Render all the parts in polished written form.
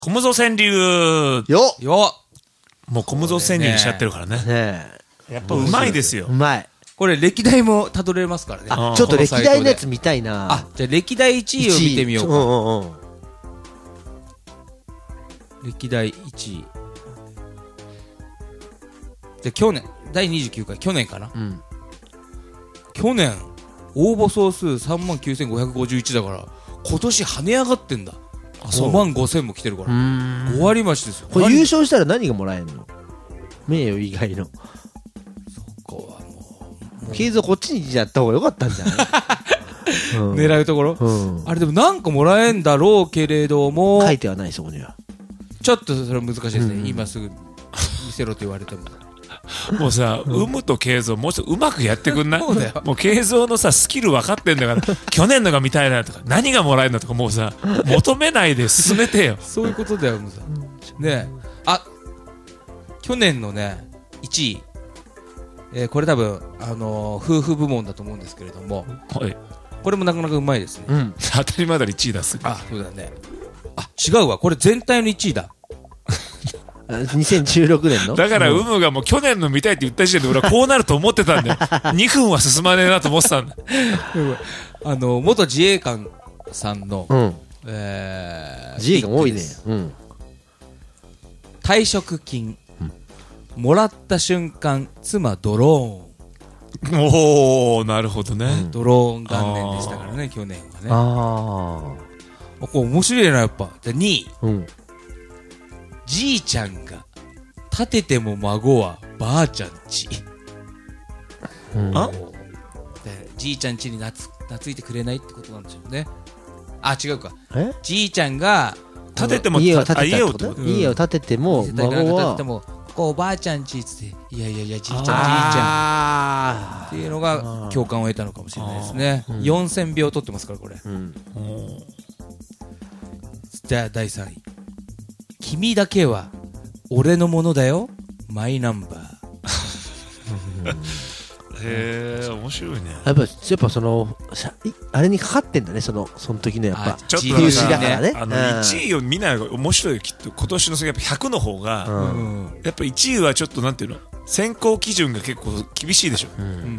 小無造川柳よっよもう小無造川柳にしちゃってるからね。 ねやっぱうまいですよ。 うまい。 これ歴代もたどれますからね。 あ、ちょっと歴代のやつ見たいな。 あ、じゃあ歴代1位を見てみようか。 うんうんうん。 歴代1位。じゃあ去年、第29回、去年かな。 うん。 去年、応募総数39,551だから、今年跳ね上がってんだ。5万5千も来てるから。5割増しですよ。 これ優勝したら何がもらえるの？名誉以外の。 ここはもう。 ケイゾこっちにやった方が良かったんじゃない？ 狙うところ、あれでも何個もらえんだろうけれども、 書いてはない、そこには。 ちょっとそれは難しいですね。今すぐ見せろと言われても。 もうさ、有無と慶三もうちょっとうまくやってくんない？ そうだよ。 もう慶三のさスキル分かってんだから去年のが見たいなとか何がもらえるのとかもうさ求めないで進めてよ。 そういうことだよ、もうさ。ねえ。あ、去年のね、1位。これ多分、夫婦部門だと思うんですけれども、 はい。 これもなかなかうまいですね。 当たり前だり1位出す。 あ、そうだね。あ、違うわ。これ全体の1位だ。 2016年のだから有無がもう去年の見たいって言った時点で俺はこうなると思ってたんだよ。2分は進まねえなと思ってたんだ。 元自衛官さんの、 自衛官多いね。 退職金、もらった瞬間、妻ドローン。 おー、なるほどね。 ドローン元年でしたからね、去年はね。これ面白いな、やっぱ。じゃあ2位。じいちゃんが、立てても孫はばあちゃんち。じいちゃんちに懐いてくれないってことなんでしょうね。あ、違うか。じいちゃんが、 立てても家を建て家をってこと？ 家を建てても孫はここおばあちゃんちっつって、いや、じいちゃんっていうのが共感を得たのかもしれないですね。4000秒取ってますから、これ。じゃあ第3位。君だけは俺のものだよ、マイナンバー。 へえ、面白いね。 やっぱそのあれにかかってんだね、その時のやっぱちょっと風刺だからね。 1位を見ないのが面白いよ、きっと。今年のやっぱ100の方がやっぱ1位はちょっとなんていうの、選考基準が結構厳しいでしょ。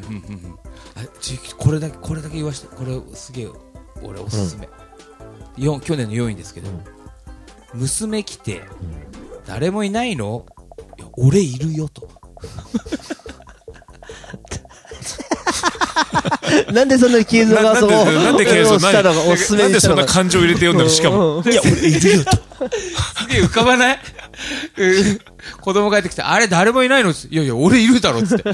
これだけ言わして、これすげえ俺おすすめ。去年の4位ですけど、娘来て誰もいないの？いや、俺いるよと。 なんでそんなケイゾがそうなんでケイゾしたのがおすすめなんでそんなにしたのが感情入れて読んだの？しかもいや俺いるよと。 すげえ浮かばない？子供帰ってきて、あれ誰もいないの？いやいや俺いるだろっつって。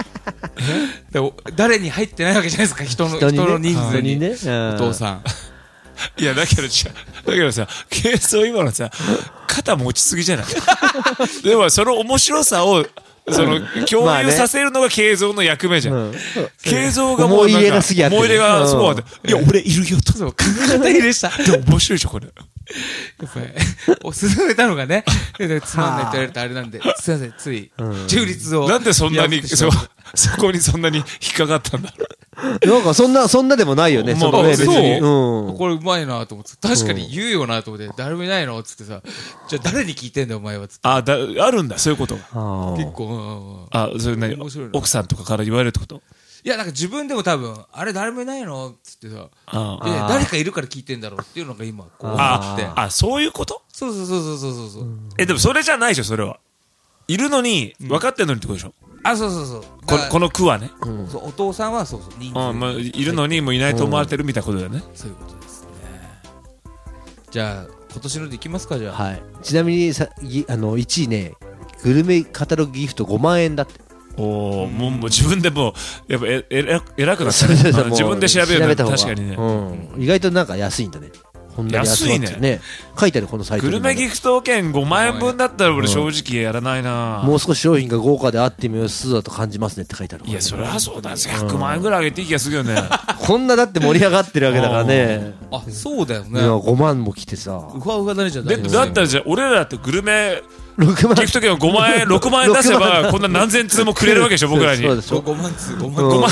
誰に入ってないわけじゃないですか、人の人数にね、お父さん。 いやだけどさ、ケイゾ今のさ肩持ちすぎじゃない？でもその面白さを共有させるのが慶三の役目じゃん。慶三がもう思い入れがすぎやって思い入れがそうだって。いや俺いるよと。 肩入れした。 でも面白いでしょこれ。 やっぱりおすすめたのがね、つまんないって言われるとあれなんで、すいません、つい中立を。 なんでそんなにそこにそんなに引っかかったんだろう。 なんかそんなでもないよね。 そう別に。 これうまいなと思って、確かに言うよなと思って、誰もいないのっつってさ、じゃあ誰に聞いてんだよお前はっつって。 あるんだそういうことが。 結構それ何奥さんとかから言われるってこと？ いやなんか自分でも多分あれ誰もいないのっつってさ、誰かいるから聞いてんだろうっていうのが今こうあって。 そういうこと？ そう。 でもそれじゃないでしょそれは。いるのに分かってんのにってことでしょ。 そう。 この句はね。 お父さんはそう人数いるのにもいないと思われてるみたいなことだよね。 そういうことですね。じゃあ今年のでいきますか。じゃあ。 はい。ちなみに1位ね、グルメカタログギフト5万円だって。 もう自分でもうやっぱ偉くなったね。自分で調べるの確かにね。 意外となんか安いんだね。 安いね。 書いてあるこのサイトに。 グルメギフト券5万円分だったら俺正直やらないな。 もう少し商品が豪華であってもよさそうだと感じますねって書いてある。 いやそれはそうだ。100万円ぐらいあげていい気がするよね。 こんなだって盛り上がってるわけだからね。 あ、そうだよね。 5万も来てさ。 うわうわだねじゃない。 だったらじゃあ俺らだってグルメギフト券を5万円6万円出せばこんな何千通もくれるわけでしょ僕らに。 そうでしょ。 5万通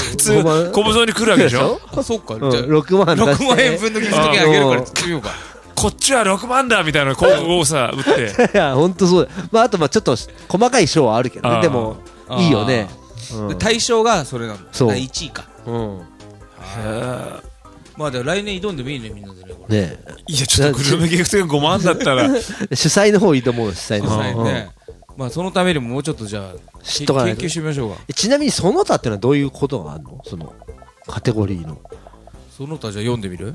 小無造に来るわけでしょ。 あ、そうか。じゃあ 6万 6万円分のギフト券あげるから作りようか。 こっちは6万だみたいな広告をさ打っていやほんとそうだ。まああとちょっと細かい賞はあるけどね。でもいいよね。 対象がそれなんだ。 そう 1位か。まあでも来年挑んでもいいね、みんなでね。 ねいやちょっとグルメギフトが5万だったら主催の方いいと思う。主催の方ね。まあそのためにももうちょっとじゃあ知っとかないと研究してみましょうか。 ちなみにその他ってのはどういうことがあるの？そのカテゴリーの。 その他じゃあ読んでみる？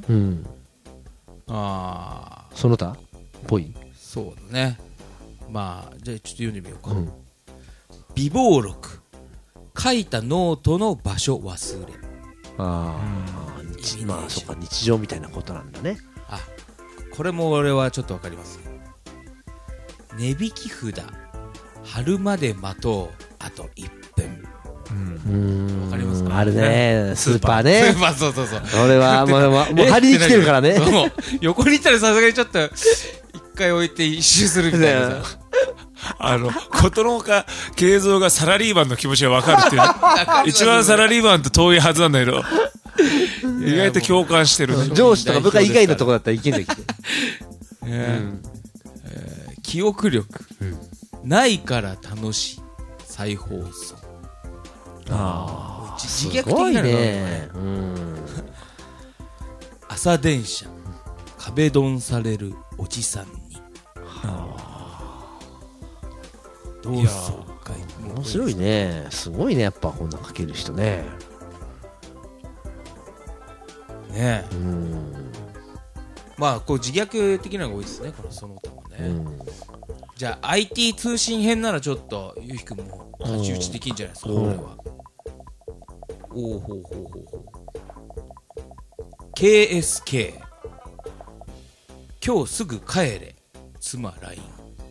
その他っぽい。 そうだね。まあじゃあちょっと読んでみようか。備忘録、書いたノートの場所忘れ。まあそっか、日常みたいなことなんだね。 あ、これも俺はちょっとわかります。値引き札、貼るまで待とう、あと1分。わかりますか？ あるね、スーパーね。 スーパー、そうそうそう。 俺はもう張りに来てるからね。 横に行ったらさすがにちょっと一回置いて一周するみたいなさ。 ことのほか慶三がサラリーマンの気持ちが分かるっていう一番サラリーマンと遠いはずなんだけど意外と共感してるね。 上司とか部下以外のとこだったらいけんだけど記憶力、ないから楽しい再放送。自虐的なのね。朝電車、壁ドンされるおじさんに。同窓会。 面白いね。すごいね、やっぱこんな書ける人ね。 ねえ。まあこう自虐的なのが多いですね、このその他もね。じゃあ IT 通信編ならちょっとゆうひくんも太刀打ちできんじゃないですか、これは。おお、ほうほうほうほう。KSK、 今日すぐ帰れ妻 LINE。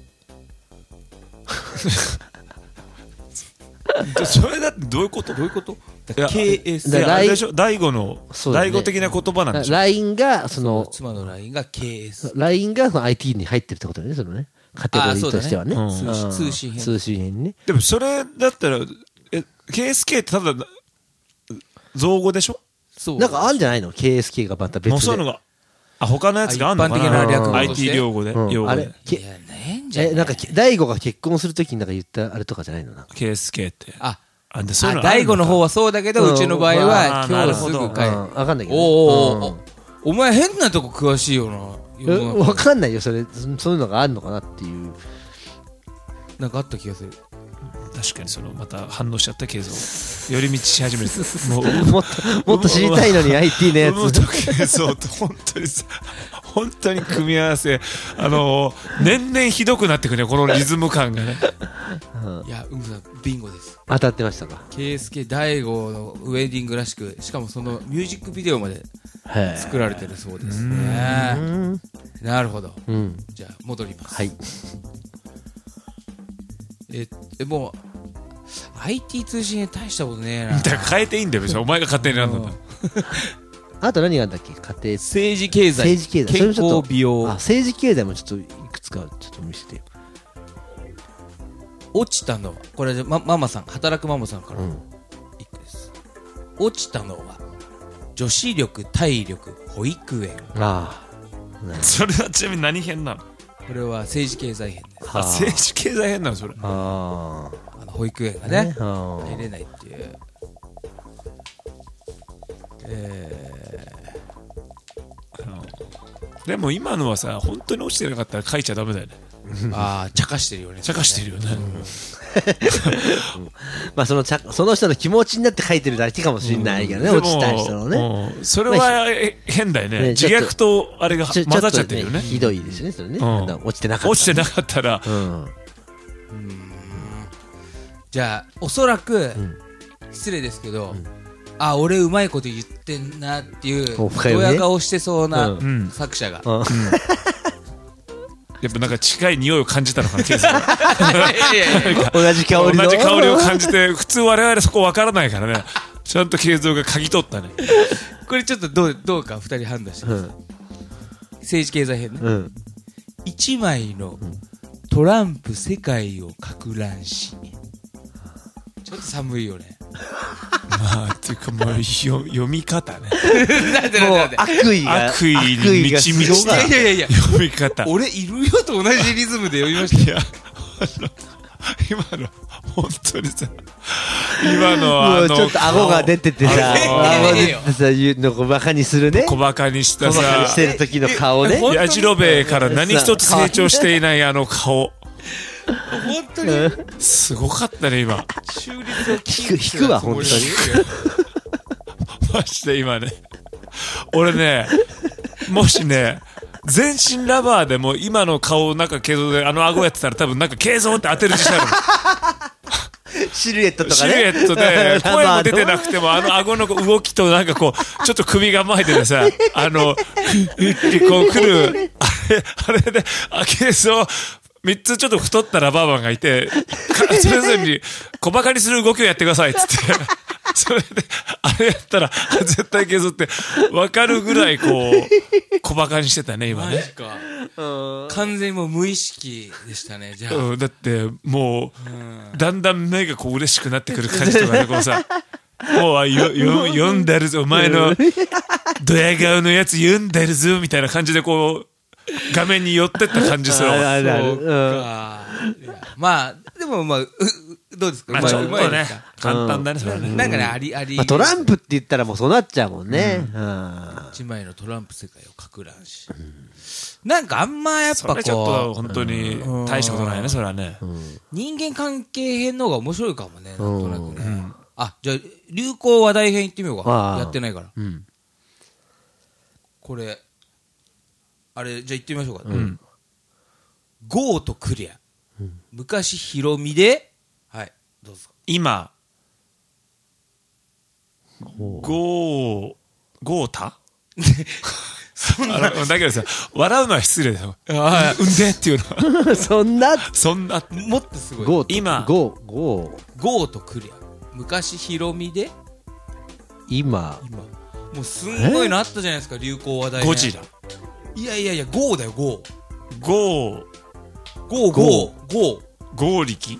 それだってどういうこと？ どういうこと？ KS あれでしょ、大悟の大悟的な言葉なんでしょ。 LINE がその妻の LINE が KS、 LINE がその IT に入ってるってことだね、そのねカテゴリーとしてはね。 通信編。 通信編ね。 でもそれだったらKSK ってただ造語でしょ。 そうなんかあるんじゃないの？ KSK がまた別で。 そういうのが他のやつがあるのかな。 一般的な略語として IT 用語で。 あれなんか大悟が結婚するときになんか言ったあれとかじゃないの？ KSK って。 大悟の方はそうだけど、うちの場合は今日すぐ帰る。 わかんないけど。 お前変なとこ詳しいよな。 わかんないよ、そういうのがあるのかなっていう。 なんかあった気がする。 確かにまた反応しちゃったけど寄り道し始める。 もっと知りたいのに IT のやつ。 けぞと本当に組み合わせ年々ひどくなってくね、このリズム感がね。 いや、うんさんビンゴです。 当たってましたか。 KSK 大悟のウェディングらしく、しかもそのミュージックビデオまで作られてるそうですね。なるほど。じゃあ戻ります。 はい。 もう IT 通信大したことねえな。 だから変えていいんだよ、別にお前が勝手になんだんだ。 あと何があるんだっけ？家庭、 政治経済、健康美容。 政治経済もちょっといくつかちょっと見せてよ。 落ちたのはこれママさん、働くママさんから一句です。落ちたのは女子力、体力、保育園。 それはちなみに何編なの？ これは政治経済編です。 政治経済編なのそれ。 保育園がね入れないっていう。 でも今のはさ、本当に落ちてなかったら書いちゃダメだよね。 茶化してるよね。 茶化してるよね。 まあその人の気持ちになって書いてるだけかもしれないけどね、落ちた人のね。 それは変だよね。自虐とあれが混ざっちゃってるよね。 ひどいですね、それね。落ちてなかった。 落ちてなかったら。 じゃあおそらく失礼ですけど、俺うまいこと言ってんなっていうドヤ顔してそうな作者が。 やっぱなんか近い匂いを感じたのかな、ケースが。 同じ香りを感じて、普通我々そこ分からないからね。ちゃんと慶三が嗅ぎ取ったね。 これちょっとどうか2人判断してください。政治経済編ね。1枚のトランプ世界をかく乱し。ちょっと寒いよね。 まあ、っていうかもう読み方ね。 もう悪意に満ち満ちたいや読み方。 俺いるよと同じリズムで読みましたよ。 いや、今の、本当にさ、今のもうちょっと顎が出ててさ、顎出てさ、言うのをバカにするね。 小バカにした小バカにさ、 してる時の顔ね。 やじろべえから何一つ成長していないあの顔。 本当にすごかったね、今。 中立を引くわ、本当に。 マジで今ね。俺ね、もしね、全身ラバーでも今の顔なんか継続で顎やってたら多分なんか継続って当てる自信あるの。 シルエットとかシね。 ルエットで声も出てなくても顎の動きとなんかこうちょっと首が前でてさってこう来るあれで継続3つちょっと太ったラバーマンがいてそれぞれに小バカにする動きをやってくださいっつってそれであれやったら絶対継続って分かるぐらいこう小バカにしてたね今ね。 マジか。完全にもう無意識でしたねじゃあ。 だってもうだんだん目がこう嬉しくなってくる感じとかねこうさもう読んでるぞお前のドヤ顔のやつ読んでるぞみたいな感じでこう画面に寄ってった感じするわ。 そうか。まあでもまあどうですか。 まあちょっとね簡単だねそれはね。 なんかねありトランプって言ったらもうそうなっちゃうもんね。 一枚のトランプ世界をかく乱し。なんかあんまやっぱこうちょっと本当に大したことないねそれはね。 人間関係編の方が面白いかもねなんとなくね。あじゃあ流行話題編行ってみようか。やってないから。これあれじゃあ行ってみましょうか。ゴーとクリア。昔ヒロミではいどうぞ。 今ゴータそんなだけどさ笑うのは失礼だよ。うんでっていうのはそんなもっとすごい。 今ゴーとクリア。昔ヒロミで今もうすんごいのあったじゃないですか流行話題。 ゴジラ。 いやゴーだよゴー力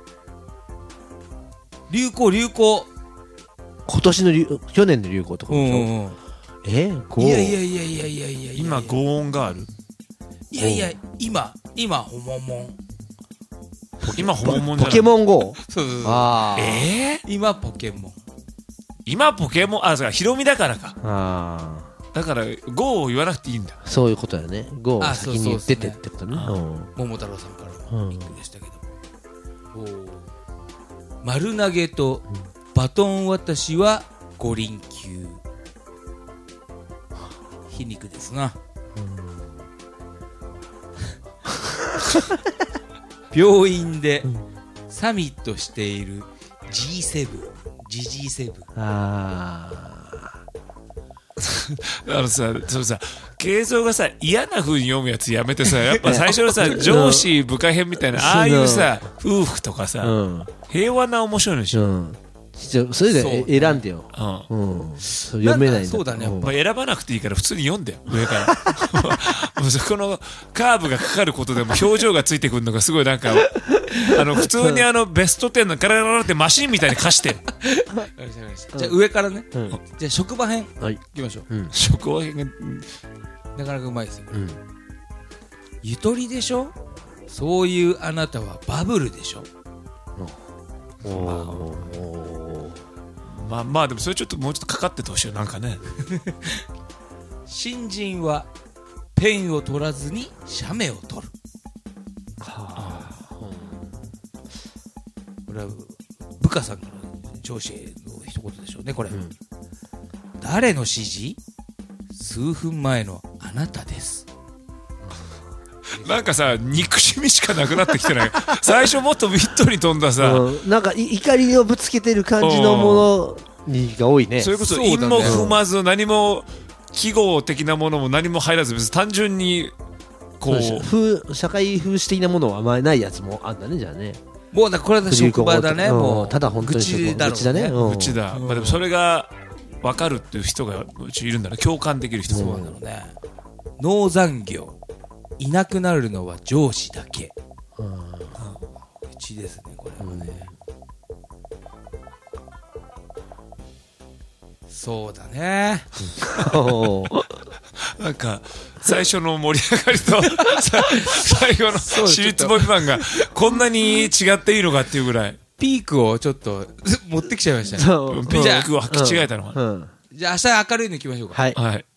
流行去年の流行とかでしょ。 いや今ゴーンがある。 いや今ホモモン。 今ホモモンじゃない。 ポケモン GO。 そう今ポケモン。 今ポケモンそうかヒロミだからか。だからゴーを言わなくていいんだ。 そういうことだよね。ゴーを先に言っててってことね。 桃太郎さんからのリンクでしたけど。丸投げとバトン渡しは五輪級。皮肉ですな。病院でサミットしている G7。 そのさ慶三がさ嫌な風に読むやつやめてさやっぱ最初のさ上司部下編みたいなああいうさ夫婦とかさ平和な面白いのでしょ。 それで選んでよ。読めないんだ。 そうだね。 選ばなくていいから普通に読んでよ上からそこのカーブがかかることでも表情がついてくるのがすごいなんか普通にベスト10のガラガラってマシンみたいに貸してじゃあ上からね。じゃあ職場編いきましょう。 職場編がなかなかうまいですよ。ゆとりでしょ。そういうあなたはバブルでしょ。 まあでもそれちょっともうちょっとかかっててほしいよなんかね。 新人はペンを取らずに写メを取る。これは部下さんから上司への一言でしょうねこれ。誰の指示？数分前のあなたです。 なんかさ憎しみしかなくなってきてない最初もっとウィットに飛んださ、 なんか怒りをぶつけてる感じのものにが多いね。 それこそ韻も踏まず何も記号的なものも何も入らず別に単純にこう社会風刺的なものはあまりないやつもあんだねじゃあね。 もうだこれは職場だね。もうただ本当に愚痴だろうね。 愚痴だね。 愚痴だ。まあでもそれが分かるっていう人がうちいるんだね。共感できる人。 そうなんだろうね。農残業いなくなるのは上司だけ。愚痴ですねこれはね。 そうだね。 なんか、最初の盛り上がりと、最後の私立ボビマンが、こんなに違っていいのかっていうぐらい。 ピークをちょっと持ってきちゃいましたね。 ピークを履き違えたのかな。 じゃあ明日明るいの行きましょうか。 はい。 はい。